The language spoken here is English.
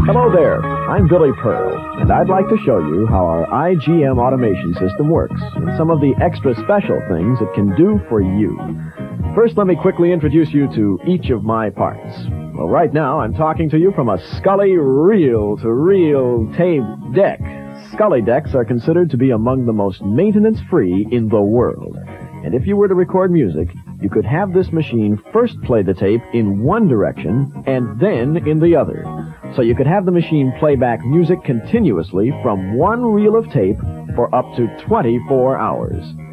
Hello there, I'm Billy Pearl, and I'd like to show you how our IGM automation system works and some of the extra special things it can do for you. First, let me quickly introduce you to each of my parts. Well, right now, I'm talking to you from a Scully reel-to-reel tape deck. Scully decks are considered to be among the most maintenance-free in the world. And if you were to record music, you could have this machine first play the tape in one direction and then in the other. So you could have the machine play back music continuously from one reel of tape for up to 24 hours.